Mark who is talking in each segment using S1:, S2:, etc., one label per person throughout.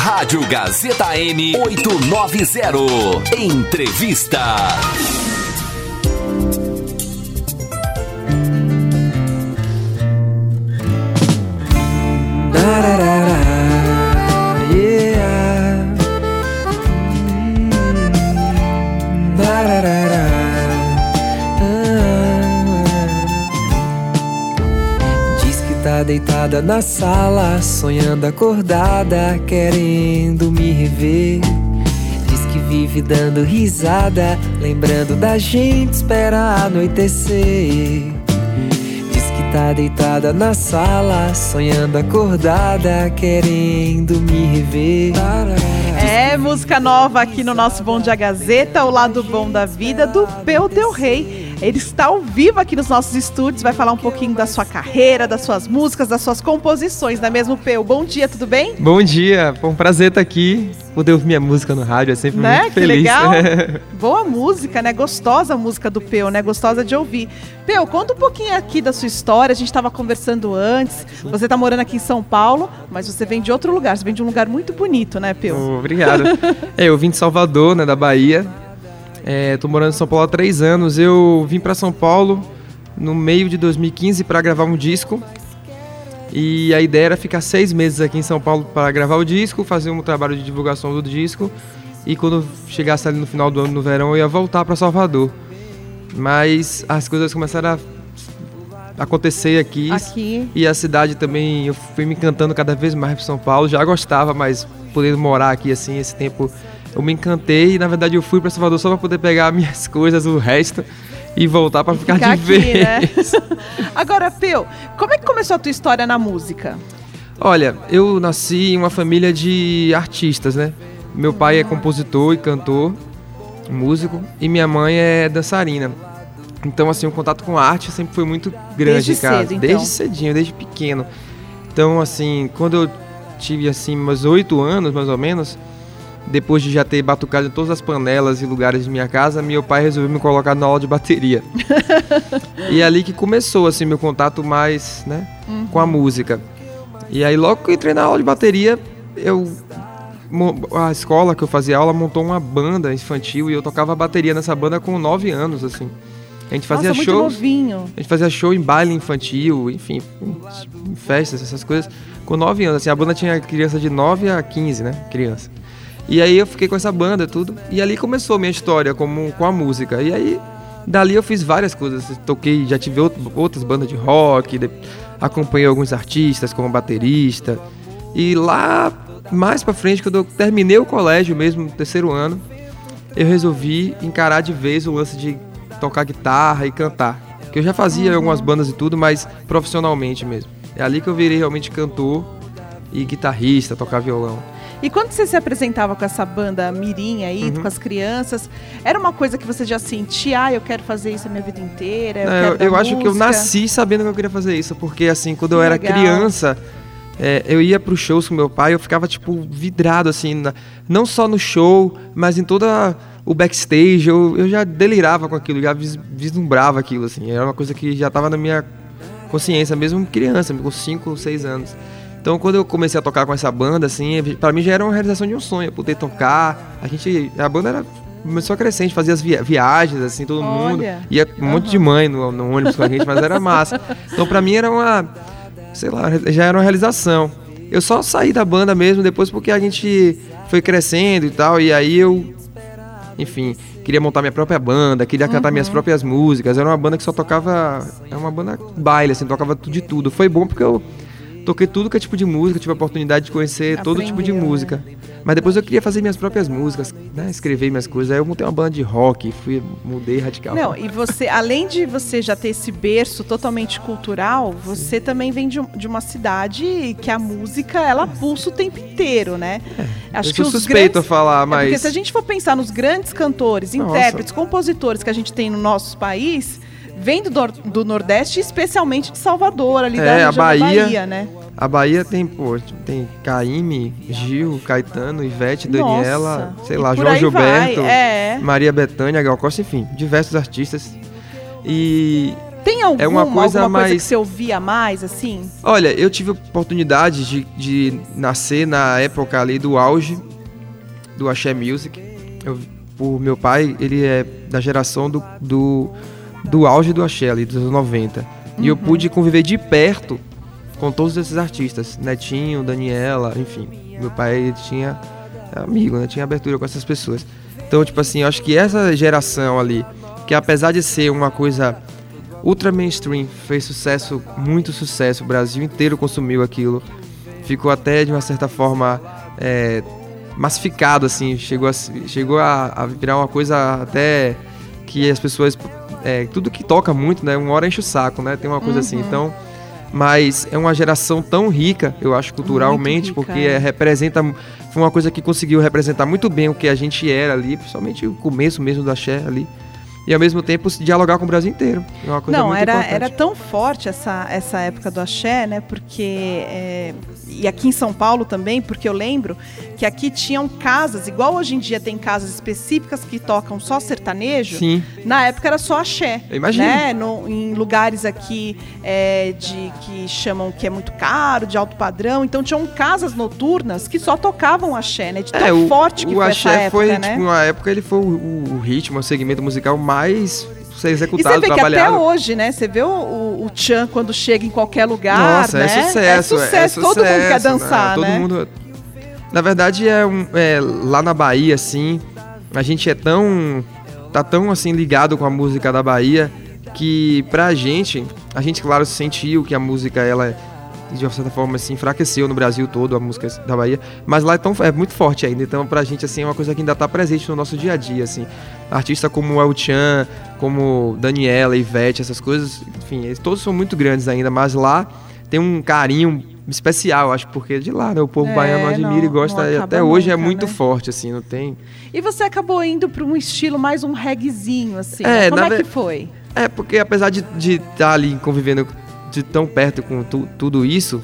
S1: Rádio Gazeta M 890. Entrevista.
S2: Tá deitada na sala, sonhando acordada, querendo me rever. Diz que vive dando risada, lembrando da gente, espera anoitecer. Diz que tá deitada na sala, sonhando acordada, querendo me rever.
S3: É, música nova aqui no nosso Bom Dia Gazeta, o lado bom da vida do Peu Del Rey. Ele está ao vivo aqui nos nossos estúdios, vai falar um pouquinho da sua carreira, das suas músicas, das suas composições, não é mesmo, Peu? Bom dia, tudo bem?
S4: Bom dia, foi um prazer estar aqui, poder ouvir minha música no rádio, é sempre muito feliz.
S3: Que legal, boa música, né? Gostosa a música do Peu, né? Gostosa de ouvir. Peu, conta um pouquinho aqui da sua história, a gente estava conversando antes, você está morando aqui em São Paulo, mas você vem de outro lugar, você vem de um lugar muito bonito, né, Peu?
S4: Obrigado. Eu vim de Salvador, né, da Bahia. Tô morando em São Paulo há 3 anos. Eu vim para São Paulo no meio de 2015 para gravar um disco. E a ideia era ficar 6 meses aqui em São Paulo para gravar o disco, fazer um trabalho de divulgação do disco. E quando chegasse ali no final do ano, no verão, eu ia voltar para Salvador. Mas as coisas começaram a acontecer aqui. E a cidade também, eu fui me encantando cada vez mais por São Paulo. Já gostava, mas poder morar aqui assim, esse tempo... Eu me encantei e, na verdade, eu fui para Salvador só para poder pegar minhas coisas, o resto, e voltar para ficar de
S3: aqui,
S4: vez.
S3: Né? Agora, Peu, como é que começou a tua história na música?
S4: Olha, eu nasci em uma família de artistas, né? Meu pai é compositor e cantor, músico, e minha mãe é dançarina. Então, assim, o contato com a arte sempre foi muito grande em casa.
S3: Cedo, então.
S4: Desde cedinho, desde pequeno. Então, assim, quando eu tive, assim, meus 8 anos, mais ou menos... Depois de já ter batucado em todas as panelas e lugares de minha casa, meu pai resolveu me colocar na aula de bateria. E é ali que começou, assim, meu contato mais, né, com a música. E aí, logo que eu entrei na aula de bateria, a escola que eu fazia aula montou uma banda infantil e eu tocava bateria nessa banda com 9 anos, assim. A gente fazia
S3: muito novinho.
S4: A gente fazia show em baile infantil, enfim, em festas, essas coisas, com 9 anos. Assim, a banda tinha criança de 9 a 15, né, criança. E aí eu fiquei com essa banda e tudo. E ali começou a minha história com a música. E aí, dali eu fiz várias coisas. Toquei, já tive outras bandas de rock. Acompanhei alguns artistas como baterista. E lá, mais pra frente, quando eu terminei o colégio mesmo, no 3º ano, eu resolvi encarar de vez o lance de tocar guitarra e cantar. Que eu já fazia algumas bandas e tudo, mas profissionalmente mesmo. É ali que eu virei realmente cantor e guitarrista, tocar violão.
S3: E quando você se apresentava com essa banda mirim aí, com as crianças, era uma coisa que você já sentia, eu quero fazer isso a minha vida inteira,
S4: eu acho que eu nasci sabendo que eu queria fazer isso, porque assim, quando eu era criança, eu ia pros shows com meu pai, eu ficava tipo vidrado assim, não só no show, mas em toda o backstage, eu já delirava com aquilo, já vislumbrava aquilo, assim, era uma coisa que já estava na minha consciência, mesmo criança, com 5 ou 6 anos. Então, quando eu comecei a tocar com essa banda, assim, pra mim já era uma realização de um sonho, poder tocar. A banda começou a crescer, a gente fazia as viagens, assim, todo mundo. Ia um monte de mãe no ônibus com a gente, mas era massa. Então, pra mim era já era uma realização. Eu só saí da banda mesmo depois porque a gente foi crescendo e tal, e aí eu, enfim, queria montar minha própria banda, queria cantar minhas próprias músicas. Era uma banda que só tocava, era uma banda baile, assim, tocava de tudo. Foi bom porque eu toquei tudo que é tipo de música, tive a oportunidade de conhecer todo tipo de música. Mas depois eu queria fazer minhas próprias músicas, né? Escrever minhas coisas. Aí eu montei uma banda de rock, mudei radical.
S3: Não, e você, além de você já ter esse berço totalmente cultural, você também vem de uma cidade que a música, ela pulsa o tempo inteiro, né?
S4: Acho que eu sou suspeito a falar, mas...
S3: porque se a gente for pensar nos grandes cantores, intérpretes, compositores que a gente tem no nosso país... Vem do Nordeste, especialmente de Salvador, ali da região da Bahia, né?
S4: A Bahia tem Caymmi, Gil, Caetano, Ivete, Daniela, sei lá, João Gilberto, Maria Bethânia, Gal Costa, enfim, diversos artistas. E
S3: Tem alguma coisa que você ouvia mais, assim?
S4: Olha, eu tive a oportunidade de nascer na época ali do auge do Axé Music. O meu pai, ele é da geração do auge do Axé ali, dos anos 90. E eu pude conviver de perto com todos esses artistas. Netinho, Daniela, enfim. Meu pai, ele tinha amigo, né? Tinha abertura com essas pessoas. Então, tipo assim, eu acho que essa geração ali, que apesar de ser uma coisa ultra mainstream, fez sucesso, muito sucesso, o Brasil inteiro consumiu aquilo, ficou até de uma certa forma massificado, assim, chegou a virar uma coisa até que as pessoas, tudo que toca muito, né, uma hora enche o saco, né, tem uma coisa assim, então, mas é uma geração tão rica, eu acho, culturalmente, rica, porque foi uma coisa que conseguiu representar muito bem o que a gente era ali, principalmente o começo mesmo do axé ali. E ao mesmo tempo dialogar com o Brasil inteiro. É uma coisa muito importante.
S3: Era tão forte essa época do axé, né? Porque e aqui em São Paulo também, porque eu lembro que aqui tinham casas, igual hoje em dia tem casas específicas que tocam só sertanejo.
S4: Sim.
S3: Na época era só axé.
S4: Eu imagino.
S3: Né? Em lugares aqui que chamam que é muito caro, de alto padrão. Então tinham casas noturnas que só tocavam axé, né? De tão forte que foi essa época, né? O axé foi, tipo,
S4: na época ele foi o ritmo, o segmento musical mais ser executado,
S3: e você vê
S4: trabalhado.
S3: Que até hoje, né? Você vê o Tchan quando chega em qualquer lugar,
S4: nossa,
S3: né?
S4: É sucesso,
S3: todo mundo quer dançar,
S4: né? Todo mundo... Na verdade, lá na Bahia, assim, a gente tá tão, assim, ligado com a música da Bahia, que a gente, claro, sentiu que a música, ela, de uma certa forma, assim, enfraqueceu no Brasil todo, a música da Bahia, mas lá é muito forte ainda, então pra gente, assim, é uma coisa que ainda tá presente no nosso dia a dia, assim. Artistas como o El Tchan, como Daniela, Ivete, essas coisas, enfim, eles todos são muito grandes ainda, mas lá tem um carinho especial, acho, porque de lá, né, o povo baiano admira e gosta, e até hoje é muito forte, assim, não tem...
S3: E você acabou indo pra um estilo mais um reguezinho, assim, como é que foi?
S4: Porque apesar de estar ali convivendo de tão perto com tudo isso,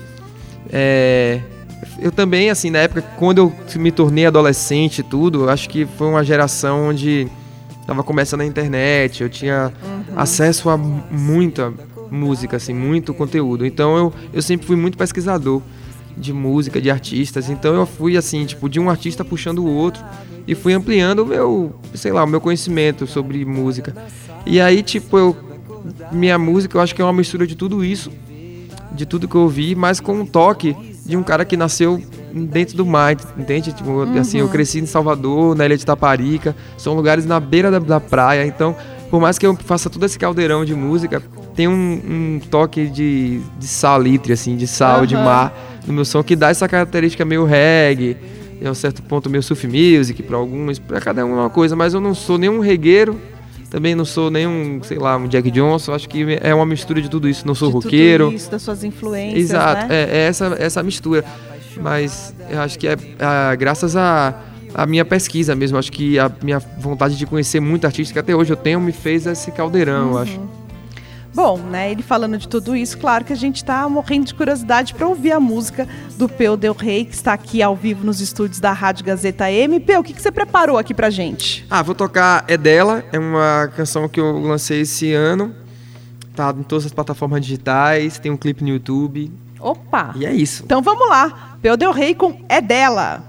S4: eu também, assim, na época, quando eu me tornei adolescente e tudo, acho que foi uma geração onde tava começando a internet, eu tinha acesso a muita música, assim, muito conteúdo. Então eu sempre fui muito pesquisador de música, de artistas. Então eu fui, assim, tipo, de um artista puxando o outro e fui ampliando o meu conhecimento sobre música. E aí, tipo, minha música, eu acho que é uma mistura de tudo isso, de tudo que eu ouvi, mas com um toque de um cara que nasceu dentro do mar, entende? Tipo, assim, eu cresci em Salvador, na Ilha de Taparica, são lugares na beira da praia, então, por mais que eu faça todo esse caldeirão de música, tem um toque de salitre, assim, de sal, de mar, no meu som, que dá essa característica meio reggae, a um certo ponto meio surf music, pra alguns, pra cada um é uma coisa, mas eu não sou nenhum regueiro, também não sou nenhum, sei lá, um Jack Johnson, acho que é uma mistura de tudo isso, não sou roqueiro.
S3: Tudo isso, das suas influências,
S4: exato,
S3: né?
S4: É essa mistura, mas eu acho que graças a minha pesquisa mesmo, acho que a minha vontade de conhecer muito artista, que até hoje eu tenho, me fez esse caldeirão, eu acho.
S3: Bom, né, ele falando de tudo isso, claro que a gente tá morrendo de curiosidade para ouvir a música do Peu Del Rey, que está aqui ao vivo nos estúdios da Rádio Gazeta M. Peu, o que você preparou aqui pra gente?
S4: Vou tocar É Dela, é uma canção que eu lancei esse ano, tá em todas as plataformas digitais, tem um clipe no YouTube.
S3: Opa!
S4: E é isso.
S3: Então vamos lá, Peu Del Rey com É Dela.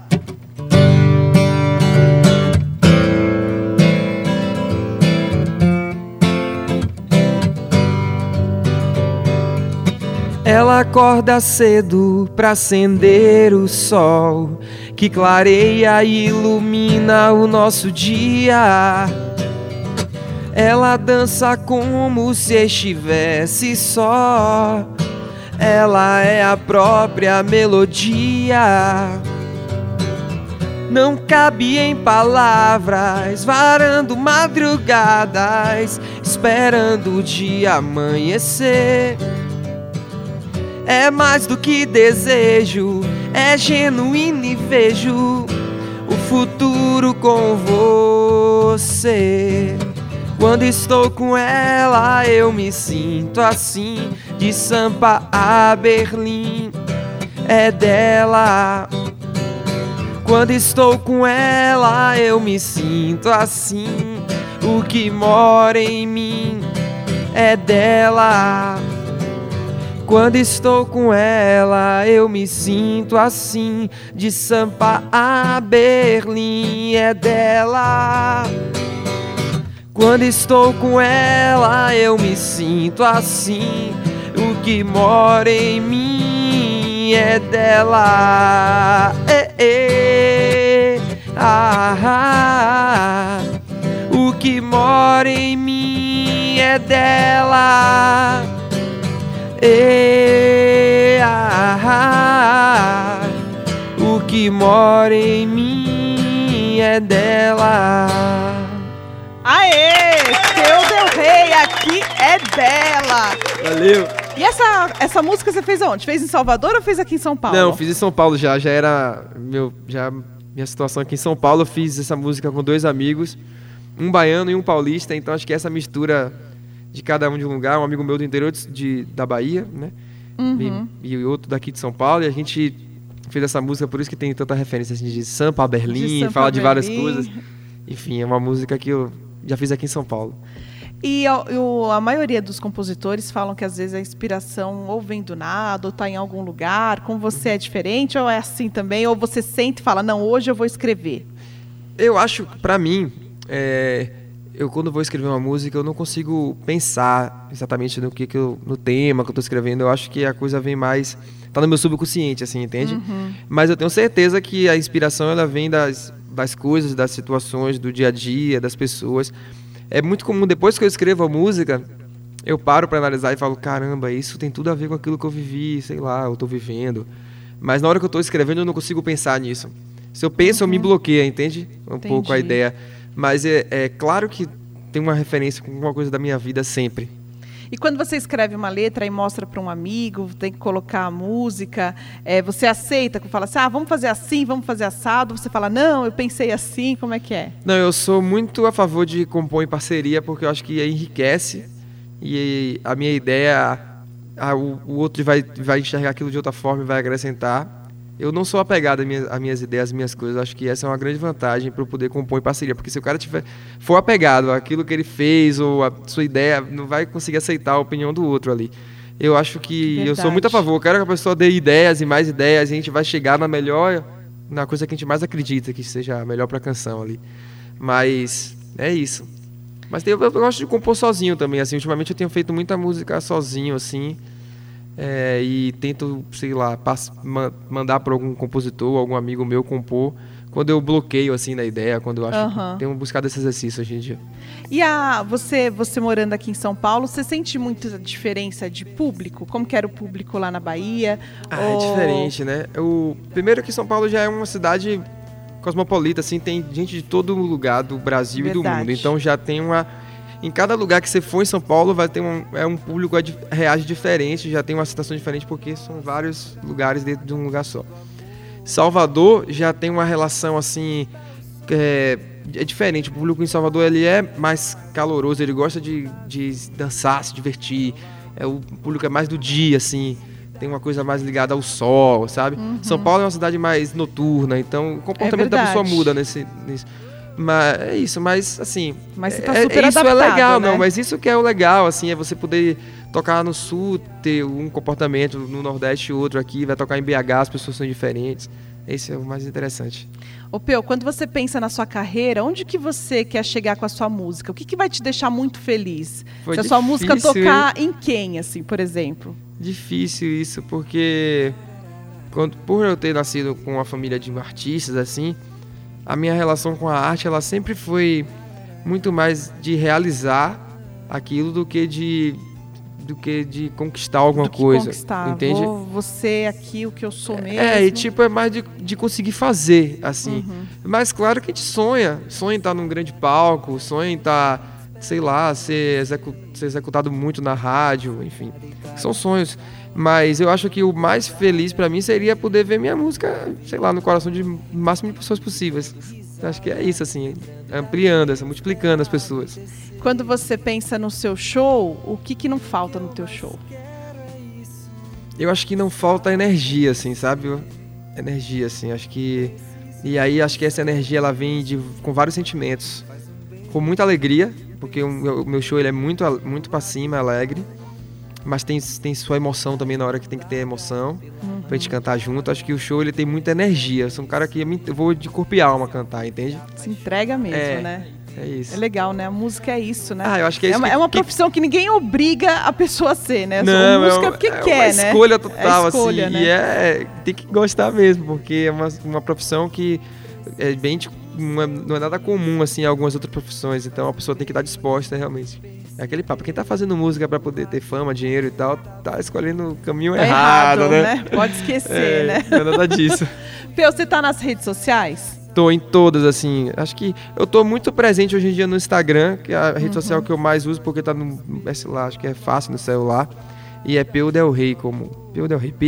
S2: Ela acorda cedo pra acender o sol que clareia e ilumina o nosso dia. Ela dança como se estivesse só. Ela é a própria melodia. Não cabe em palavras, varando madrugadas, esperando o dia amanhecer. É mais do que desejo, é genuíno e vejo o futuro com você. Quando estou com ela eu me sinto assim, de Sampa a Berlim, é dela. Quando estou com ela eu me sinto assim, o que mora em mim é dela. Quando estou com ela, eu me sinto assim. De Sampa a Berlim, é dela. Quando estou com ela, eu me sinto assim. O que mora em mim é dela. O que mora em mim é dela. O que mora em mim é dela.
S3: Aê! Peu Del Rey, aqui é dela.
S4: Valeu.
S3: E essa música você fez aonde? Fez em Salvador ou fez aqui em São Paulo?
S4: Não, fiz em São Paulo já era minha situação aqui em São Paulo. Eu fiz essa música com 2 amigos, um baiano e um paulista, então acho que essa mistura de cada um de um lugar, um amigo meu do interior da Bahia, né? E outro daqui de São Paulo, e a gente fez essa música, por isso que tem tanta referência assim, de Sampa a Berlim, fala de várias coisas. Enfim, é uma música que eu já fiz aqui em São Paulo.
S3: E a maioria dos compositores falam que às vezes a inspiração ou vem do nada, ou está em algum lugar. Com você é diferente, ou é assim também? Ou você sente e fala, não, hoje eu vou escrever?
S4: Eu acho, pra mim, eu quando vou escrever uma música, eu não consigo pensar exatamente no tema que eu tô escrevendo. Eu acho que a coisa vem mais... Tá no meu subconsciente, assim, entende? Mas eu tenho certeza que a inspiração, ela vem das coisas, das situações, do dia a dia, das pessoas. É muito comum, depois que eu escrevo a música, eu paro pra analisar e falo, caramba, isso tem tudo a ver com aquilo que eu vivi, sei lá, eu tô vivendo. Mas na hora que eu tô escrevendo, eu não consigo pensar nisso. Se eu penso, eu me bloqueio, entende?
S3: Entendi.
S4: Pouco a ideia. Mas é claro que tem uma referência com alguma coisa da minha vida sempre.
S3: E quando você escreve uma letra e mostra para um amigo, tem que colocar a música, você aceita, fala assim, vamos fazer assim, vamos fazer assado, você fala, não, eu pensei assim, como é que é?
S4: Não, eu sou muito a favor de compor em parceria, porque eu acho que enriquece, e a minha ideia, o outro vai enxergar aquilo de outra forma e vai acrescentar. Eu não sou apegado às minhas ideias, às minhas coisas. Eu acho que essa é uma grande vantagem para eu poder compor em parceria. Porque se o cara for apegado àquilo que ele fez ou à sua ideia, não vai conseguir aceitar a opinião do outro ali. Eu acho que eu sou muito a favor. Eu quero que a pessoa dê ideias e mais ideias. E a gente vai chegar na coisa que a gente mais acredita que seja melhor para a canção ali. Mas é isso. Mas eu gosto de compor sozinho também. Assim, ultimamente eu tenho feito muita música sozinho, assim. E tento, sei lá, mandar para algum compositor, algum amigo meu compor, quando eu bloqueio assim na ideia, quando eu acho que tenho buscado esse exercício hoje em dia.
S3: E você morando aqui em São Paulo, você sente muita diferença de público? Como que era o público lá na Bahia?
S4: É diferente, né? Primeiro que São Paulo já é uma cidade cosmopolita, assim, tem gente de todo lugar do Brasil e do mundo, então já tem em cada lugar que você for em São Paulo vai ter um público que reage diferente, já tem uma situação diferente, porque são vários lugares dentro de um lugar só. Salvador já tem uma relação assim, é diferente. O público em Salvador ele é mais caloroso, ele gosta de dançar, se divertir. O público é mais do dia, assim, tem uma coisa mais ligada ao sol, sabe? São Paulo é uma cidade mais noturna, então o comportamento da pessoa muda nisso. Mas é isso, mas assim...
S3: Mas você tá super adaptado,
S4: isso é legal,
S3: né?
S4: Não, mas isso que é o legal, assim, é você poder tocar no Sul, ter um comportamento, no Nordeste outro aqui, vai tocar em BH, as pessoas são diferentes. Esse é o mais interessante.
S3: Ô Peu, quando você pensa na sua carreira, onde que você quer chegar com a sua música? O que vai te deixar muito feliz? Se a sua música tocar em quem, assim, por exemplo?
S4: Difícil isso, porque por eu ter nascido com uma família de artistas, assim... A minha relação com a arte, ela sempre foi muito mais de realizar aquilo do que de conquistar alguma coisa.
S3: Conquistar.
S4: Entende?
S3: Você aqui, o que eu sou mesmo.
S4: E tipo, é mais de conseguir fazer, assim. Mas claro que a gente sonha em estar num grande palco, sonha em estar, sei lá, ser executado muito na rádio, enfim. São sonhos. Mas eu acho que o mais feliz pra mim seria poder ver minha música, sei lá, no coração de máximo de pessoas possíveis. Eu acho que é isso, assim, ampliando, multiplicando as pessoas.
S3: Quando você pensa no seu show, o que não falta no teu show?
S4: Eu acho que não falta energia, assim, sabe? Energia, assim, acho que... E aí acho que essa energia, ela vem com vários sentimentos. Com muita alegria, porque o meu show ele é muito pra cima, alegre, mas tem sua emoção também na hora que tem que ter emoção, pra gente cantar junto. Acho que o show ele tem muita energia, eu sou um cara que eu vou de corpo e alma cantar, entende?
S3: Se entrega mesmo, né?
S4: É isso.
S3: É legal, né? A música é isso, né?
S4: Eu acho que é isso.
S3: É uma profissão que ninguém obriga a pessoa a ser, né?
S4: Não,
S3: música é porque quer, né?
S4: É uma escolha total,
S3: escolha,
S4: assim.
S3: Né?
S4: E tem que gostar mesmo, porque é uma profissão que é bem, tipo, não é nada comum, assim, em algumas outras profissões. Então a pessoa tem que estar disposta, realmente. É aquele papo. Quem tá fazendo música pra poder ter fama, dinheiro e tal, tá escolhendo o caminho errado, né?
S3: Pode esquecer, né?
S4: Não é nada disso.
S3: Peu, você tá nas redes sociais?
S4: Tô em todas, assim. Acho que eu tô muito presente hoje em dia no Instagram, que é a rede social que eu mais uso, porque tá no celular, acho que é fácil no celular. E é Peu Del Rey, como Peu Del Rey,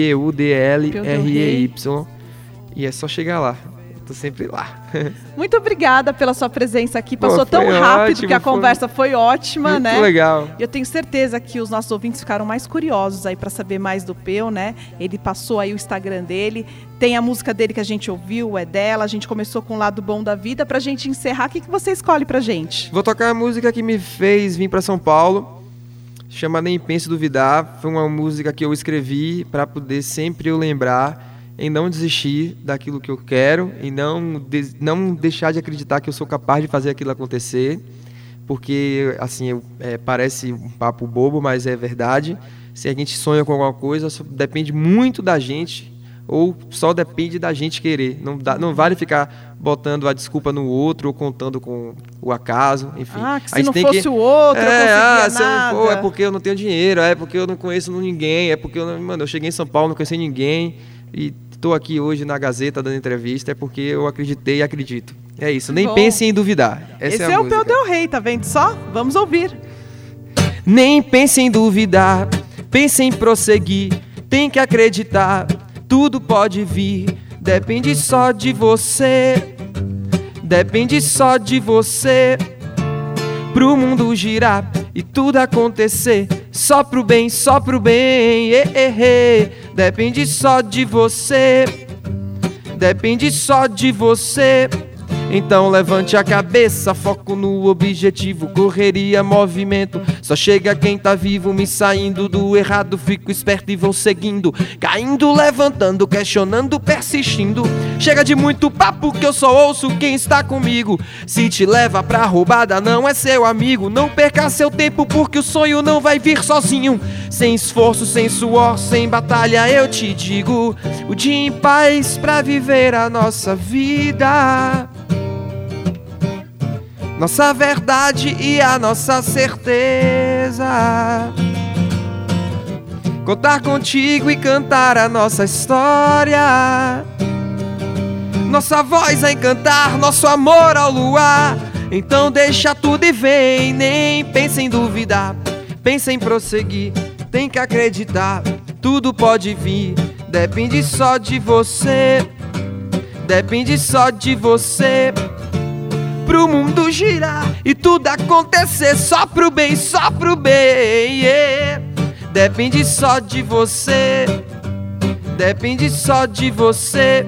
S4: PUDLREY. E é só chegar lá. Tô sempre lá.
S3: Muito obrigada pela sua presença aqui. Passou tão rápido que a conversa foi ótima, né?
S4: Muito legal.
S3: E eu tenho certeza que os nossos ouvintes ficaram mais curiosos aí para saber mais do Peu, né? Ele passou aí o Instagram dele, tem a música dele que a gente ouviu, é dela. A gente começou com o Lado Bom da Vida. Pra gente encerrar, o que você escolhe pra gente?
S4: Vou tocar a música que me fez vir pra São Paulo. Chama Nem Pense Duvidar. Foi uma música que eu escrevi pra poder sempre eu lembrar em não desistir daquilo que eu quero, em não deixar de acreditar que eu sou capaz de fazer aquilo acontecer, porque, assim, parece um papo bobo, mas é verdade. Se a gente sonha com alguma coisa, só depende muito da gente, ou só depende da gente querer. Não vale ficar botando a desculpa no outro ou contando com o acaso, enfim.
S3: Que se não fosse o outro, eu conseguia nada.
S4: É porque eu não tenho dinheiro, é porque eu não conheço ninguém, é porque eu cheguei em São Paulo, não conheci ninguém, e estou aqui hoje na Gazeta dando entrevista, é porque eu acreditei e acredito. É isso, nem pense em duvidar.
S3: Esse é o Peu Del Rey, tá vendo só? Vamos ouvir.
S2: Nem pense em duvidar, pense em prosseguir, tem que acreditar, tudo pode vir, depende só de você, depende só de você, pro mundo girar e tudo acontecer, só pro bem, depende só de você, depende só de você. Então levante a cabeça, foco no objetivo, correria, movimento, só chega quem tá vivo, me saindo do errado, fico esperto e vou seguindo, caindo, levantando, questionando, persistindo. Chega de muito papo que eu só ouço quem está comigo, se te leva pra roubada não é seu amigo, não perca seu tempo porque o sonho não vai vir sozinho, sem esforço, sem suor, sem batalha eu te digo, o dia em paz pra viver a nossa vida, nossa verdade e a nossa certeza, contar contigo e cantar a nossa história, nossa voz a encantar, nosso amor ao luar. Então deixa tudo e vem, nem pense em duvidar, pensa em prosseguir, tem que acreditar, tudo pode vir, depende só de você, depende só de você, pro mundo girar e tudo acontecer, só pro bem, depende só de você, depende só de você,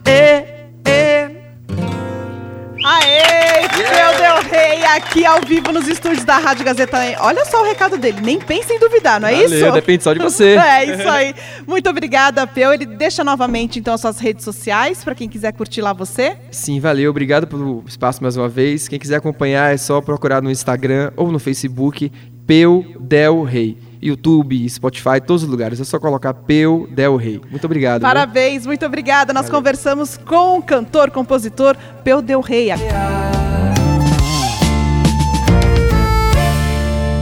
S3: Aê, Peu Del Rey aqui ao vivo nos estúdios da Rádio Gazeta. Olha só o recado dele, nem pense em duvidar, não é isso?
S4: Depende só de você.
S3: É isso aí. Muito obrigada, Peu. Ele deixa novamente então as suas redes sociais para quem quiser curtir lá você.
S4: Sim, valeu, obrigado pelo espaço mais uma vez. Quem quiser acompanhar é só procurar no Instagram ou no Facebook Peu Del Rey. YouTube, Spotify, todos os lugares. É só colocar Peu Del Rey. Muito obrigado.
S3: Parabéns, muito obrigada. Nós conversamos com o cantor, compositor Peu Del Rey.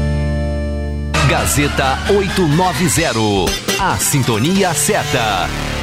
S1: Gazeta 890. A sintonia certa.